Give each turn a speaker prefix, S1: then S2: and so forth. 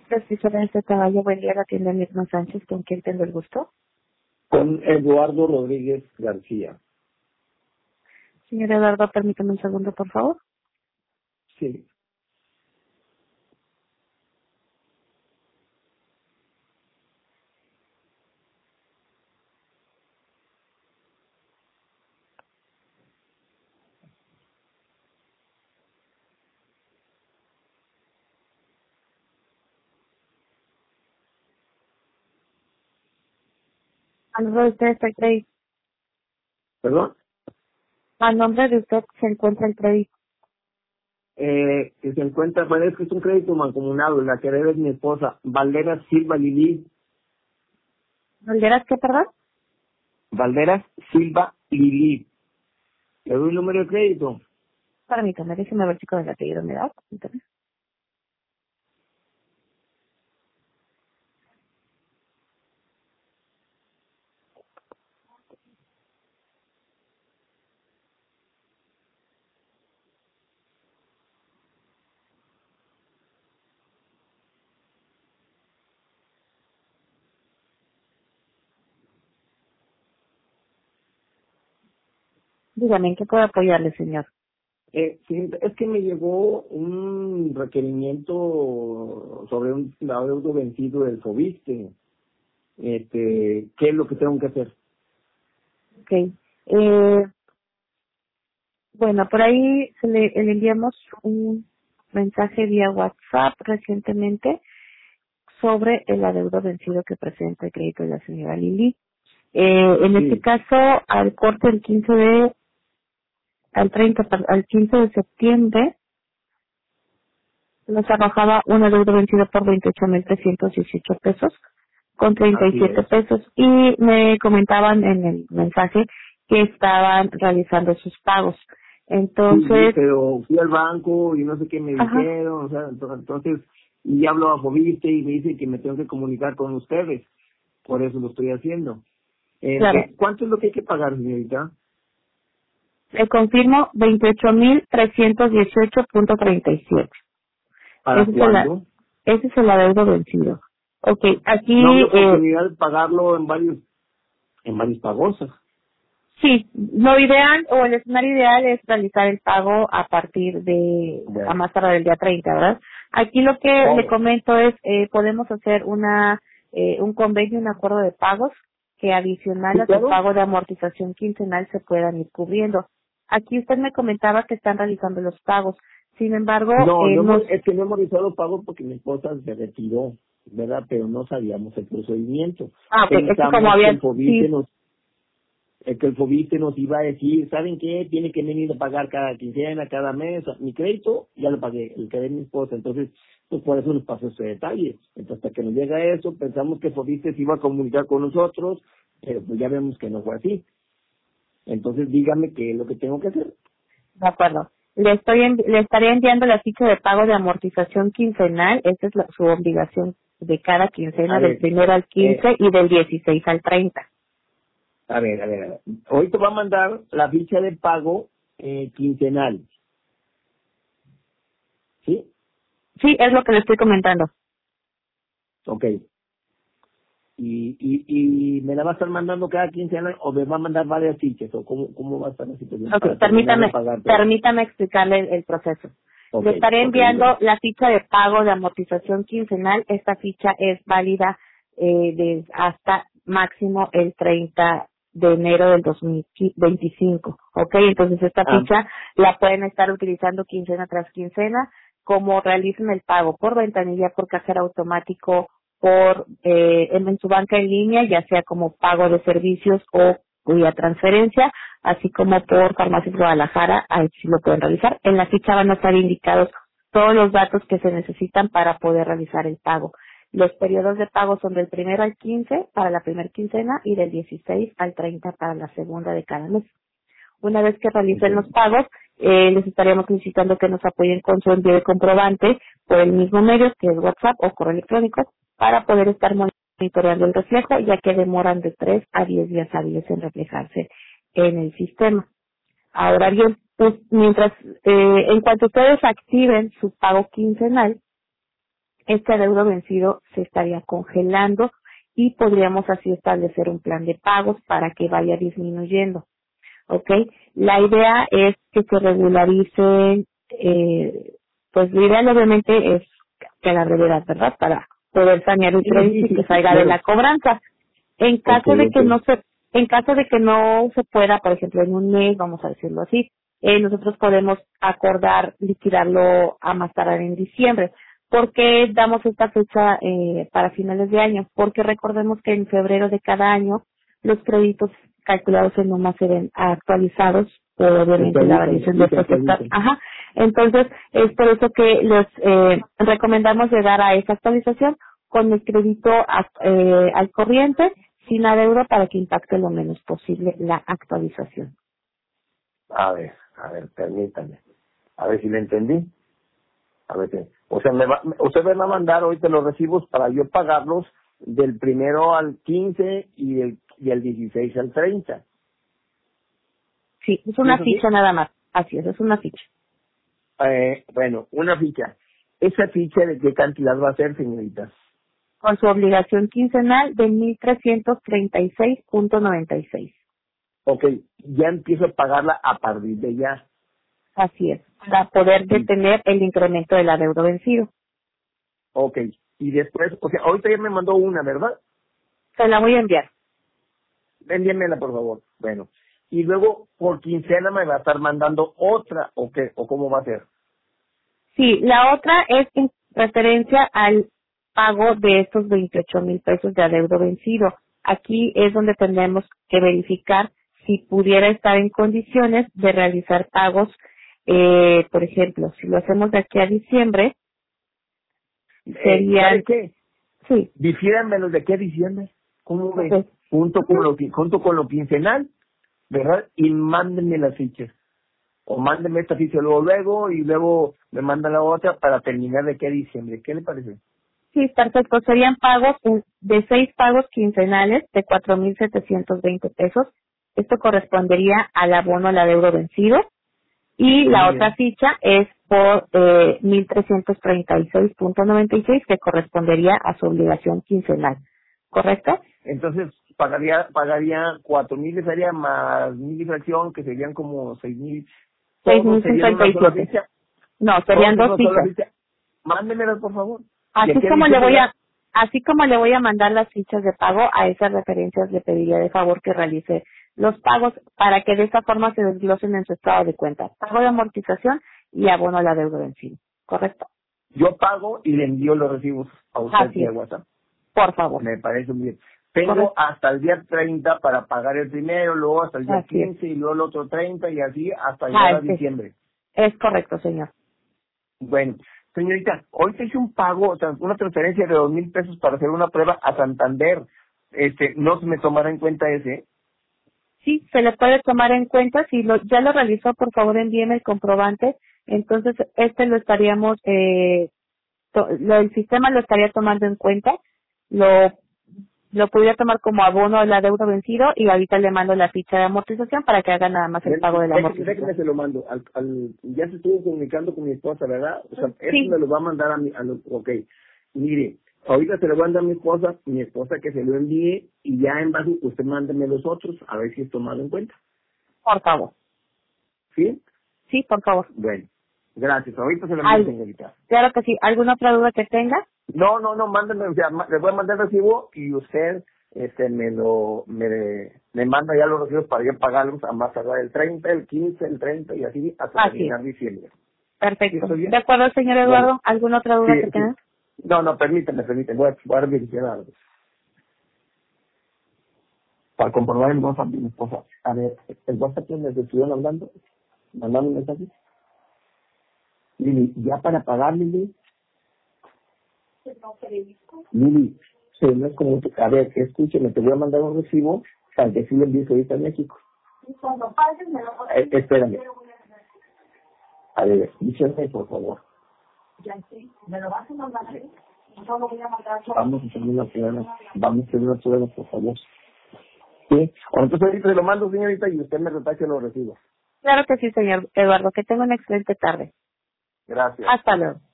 S1: Asesora de este caballo, buen día, la tienda Mirna Sánchez, ¿con quién tengo el gusto?
S2: Con Eduardo Rodríguez García.
S1: Señor Eduardo, permítame un segundo, por favor.
S2: Sí.
S1: A nombre de usted está el crédito.
S2: ¿Perdón?
S1: A nombre de usted se encuentra el crédito.
S2: Que se encuentra, bueno, es que es un crédito mancomunado, la que debe es mi esposa, Valderas Silva Lili.
S1: ¿Valderas qué, perdón?
S2: Valderas Silva Lili. ¿Le doy el número de crédito?
S1: Permítame, déjeme ver si con el apellido me da. Permítame. Dígame, ¿en qué puedo apoyarle, señor?
S2: Sí, es que me llegó un requerimiento sobre un adeudo vencido del Fobiste. ¿Qué es lo que tengo que hacer?
S1: Ok. Bueno, por ahí le enviamos un mensaje vía WhatsApp recientemente sobre el adeudo vencido que presenta el crédito de la señora Lili. En este
S2: Sí.
S1: caso, al corte del 15 de al 15 de septiembre nos arrojaba un adeudo vencido por 28,318 pesos con
S2: Así
S1: 37
S2: es.
S1: pesos y me comentaban en el mensaje que estaban realizando sus pagos.
S2: Sí,
S1: Entonces,
S2: pero fui al banco y no sé qué me
S1: ajá,
S2: dijeron, o sea, entonces, y hablo a Fobiste y me dice que me tengo que comunicar con ustedes, por eso lo estoy haciendo.
S1: claro,
S2: ¿Cuánto es lo que hay que pagar, señorita?
S1: le confirmo 28,318.37.
S2: ¿Para
S1: Ese es el,
S2: cuándo?
S1: ese es el adeudo vencido. Ok,
S2: No
S1: aquí,
S2: había oportunidad de pagarlo en varios pagos.
S1: sí, lo ideal o el escenario ideal es realizar el pago a partir a
S2: Bueno,
S1: más tardar el día 30, ¿verdad? Aquí lo que le
S2: oh,
S1: comento es, podemos hacer un convenio, un acuerdo de pagos que adicional
S2: ¿sí
S1: a su
S2: claro?
S1: pago de amortización quincenal se puedan ir cubriendo. Aquí usted me comentaba que están realizando los pagos. Sin embargo,
S2: No,
S1: nos...
S2: es que no hemos realizado pagos porque mi esposa se retiró, ¿verdad? Pero no sabíamos el procedimiento.
S1: Ah, ok, es que como
S2: Pensamos que
S1: había...
S2: el Fobiste
S1: Sí,
S2: nos que el Fobiste nos iba a decir, ¿saben qué? Tiene que venir a pagar cada quincena, cada mes. Mi crédito ya lo pagué, el que de mi esposa. Entonces, pues por eso nos pasó ese detalle. Entonces, hasta que nos llega eso, pensamos que Fobiste se iba a comunicar con nosotros, pero pues ya vemos que no fue así. Entonces, dígame qué es lo que tengo que hacer.
S1: de acuerdo. Le estaré enviando la ficha de pago de amortización quincenal. Esta es su obligación de cada
S2: A
S1: quincena, del
S2: ver,
S1: primero al
S2: eh,
S1: 15 y del 16 al 30.
S2: a ver. Hoy te va a mandar la ficha de pago quincenal, ¿sí?
S1: Sí, es lo que le estoy comentando.
S2: Ok. Y me la va a estar mandando cada 15 años o me va a mandar varias fichas o cómo va a estar la situación
S1: Ok,
S2: para terminar de
S1: permítame,
S2: pagar todo.
S1: permítame explicarle el proceso.
S2: Ok,
S1: Le estaré
S2: ok, dígame.
S1: enviando la ficha de pago de amortización quincenal. Esta ficha es válida hasta máximo el 30 de enero del 2025. Ok, entonces esta
S2: Ah,
S1: ficha la pueden estar utilizando quincena tras quincena, como realicen el pago por ventanilla, por cajero automático, en su banca en línea, ya sea como pago de servicios o vía transferencia, así como por Farmacias Guadalajara, ahí sí lo pueden realizar. En la ficha van a estar indicados todos los datos que se necesitan para poder realizar el pago. Los periodos de pago son del 1 al 15 para la primera quincena y del 16 al 30 para la segunda de cada mes. Una vez que
S2: ok.
S1: realicen los pagos, les estaríamos solicitando que nos apoyen con su envío de comprobante por el mismo medio, que es WhatsApp o correo electrónico, para poder estar monitoreando el reflejo, ya que demoran de 3 a 10 días hábiles en reflejarse en el sistema. Ahora bien, pues, en cuanto ustedes activen su pago quincenal, este adeudo vencido se estaría congelando y podríamos así establecer un plan de pagos para que vaya disminuyendo. ¿Ok? La idea es que se regularicen, pues lo ideal obviamente es que la brevedad, ¿verdad? Para poder sanear el crédito y que salga de la cobranza. En caso de que no se pueda, por ejemplo, en un mes, vamos a decirlo así, nosotros podemos acordar liquidarlo a más tardar en diciembre. ¿Por qué damos esta fecha para finales de año? Porque recordemos que en febrero de cada año los créditos calculados en UMA se ven actualizados por obviamente la variación de protesta. Ajá. Entonces, es por eso que los recomendamos llegar a esa actualización con el crédito al corriente, sin adeudo, para que impacte lo menos posible la actualización.
S2: A ver, permítame. A ver si le entendí. A ver, o sea, usted me va a mandar ahorita los recibos para yo pagarlos del 1 al 15 y el 16 al 30.
S1: Sí, es una ficha nada más. Así es una ficha.
S2: Bueno, una ficha. ¿Esa ficha de qué cantidad va a ser, señorita?
S1: Con su obligación quincenal de 1,336.96.
S2: Ok, ya empiezo a pagarla a partir de ya.
S1: Así es, para poder detener el incremento del adeudo vencido.
S2: Ok, y después, o sea, ahorita ya me mandó una, ¿verdad?
S1: Se la voy a enviar.
S2: Envíenmela, por favor. Bueno, y luego por quincena me va a estar mandando otra, ¿o qué? ¿O cómo va a ser?
S1: Sí, la otra es en referencia al pago de estos 28,000 pesos de adeudo vencido. Aquí es donde tendremos que verificar si pudiera estar en condiciones de realizar pagos. Por ejemplo, si lo hacemos de aquí a diciembre, serían...
S2: ¿Sabe qué?
S1: Sí.
S2: Difiéranmelos de qué diciembre. ¿Cómo ve?
S1: Okay.
S2: Junto con lo quincenal, ¿verdad? Y mándenme las fichas. O mándenme esta ficha luego y luego me mandan la otra para terminar de qué diciembre. ¿Qué le parece?
S1: Sí, perfecto. Serían pagos de 6 pagos quincenales de 4,720 pesos. Esto correspondería al abono al adeudo vencido. Y la otra ficha es por 1,336.96, que correspondería a su obligación quincenal. ¿Correcto?
S2: Entonces, pagaría 4,000 sería más 1,000 y fracción, que serían como 6,000.
S1: 6,057. No, serían dos fichas.
S2: Mándemelas, por favor.
S1: Así como le voy a mandar las fichas de pago, a esas referencias le pediría de favor que realice los pagos para que de esta forma se desglosen en su estado de cuenta. Pago de amortización y abono a la deuda vencida. ¿Correcto?
S2: Yo pago y le envío los recibos a usted vía WhatsApp.
S1: Por favor.
S2: Me parece muy bien. Tengo hasta el día 30 para pagar el primero, luego hasta el día 15 y luego el otro 30 y así hasta llegar a diciembre.
S1: Es correcto, señor.
S2: Bueno, señorita, hoy te hice un pago, o sea, una transferencia de 2,000 pesos para hacer una prueba a Santander. ¿No se me tomará en cuenta ese?
S1: Sí, se le puede tomar en cuenta. Si ya lo realizó, por favor envíeme el comprobante. Entonces, lo estaríamos, el sistema lo estaría tomando en cuenta. Lo podría tomar como abono al adeudo vencido y ahorita le mando la ficha de amortización para que haga nada más el pago de la amortización.
S2: Déjeme se lo mando. Ya se estuvo comunicando con mi esposa, ¿verdad? O sea, eso me lo va a mandar a mí. Ok, mire, ahorita se lo va a mandar a mi esposa que se lo envíe y ya en base usted mándeme los otros a ver si es tomado en cuenta.
S1: Por favor.
S2: ¿Sí?
S1: Sí, por favor.
S2: Bueno, gracias. Ahorita se lo envío, señorita.
S1: Claro que sí. ¿Alguna otra duda que tenga?
S2: No, mándeme, o sea, le voy a mandar el recibo y usted me manda ya los recibos para yo pagarlos a más tardar el 30, el 15, el 30 y así hasta terminar diciembre.
S1: Perfecto. ¿De acuerdo, señor Eduardo? Bueno, ¿alguna otra duda que tenga?
S2: No, permíteme, voy a verificar algo. Para comprobar el WhatsApp de mi esposa. A ver, ¿el WhatsApp que me estuvieron hablando? ¿Mandando un mensaje? Lili, ya para pagar, Lili, no es como que, a ver, escúcheme, te voy a mandar un recibo para que sí lo envíes ahorita a México. Y cuando pagues me lo vas a espérame. A ver, escúchame, por favor. Ya sí, me lo vas a mandar. Yo lo voy a mandar. Vamos a hacer una prueba, por favor. ¿Sí? Entonces ahorita se lo mando, señorita, y usted me retache los recibos.
S1: Claro que sí, señor Eduardo. Que tenga una excelente tarde.
S2: Gracias.
S1: Hasta luego.